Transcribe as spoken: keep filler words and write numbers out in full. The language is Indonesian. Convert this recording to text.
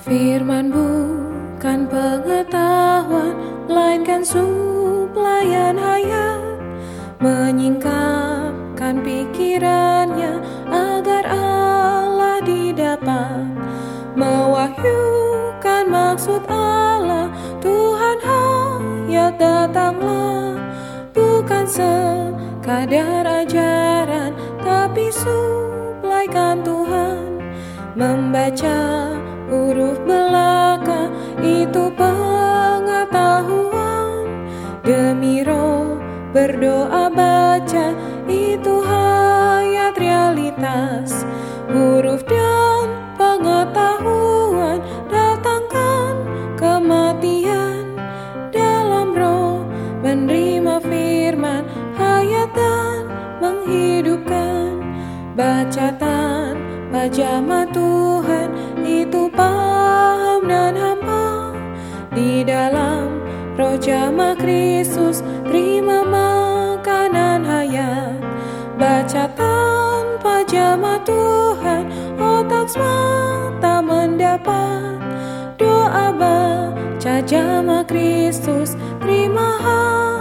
Firman bukan pengetahuan, melainkan suplaian hayat, menyingkapkan pikirannya agar Allah didapat, mewahyukan maksud Allah. Tuhan hayat datanglah, bukan sekadar ajaran, tapi suplaikan Tuhan. Membaca huruf belaka itu pengetahuan, demi roh berdoa baca itu hayat realitas. Huruf dan pengetahuan datangkan kematian, dalam roh menerima firman hayat dan menghidupkan. Bacaan pajama Tuhan itu paham dan hamba, di dalam roh jama Kristus terima makanan hayat. Baca tanpa jama Tuhan, otak semata mendapat. Doa baca jama Kristus terima hayat.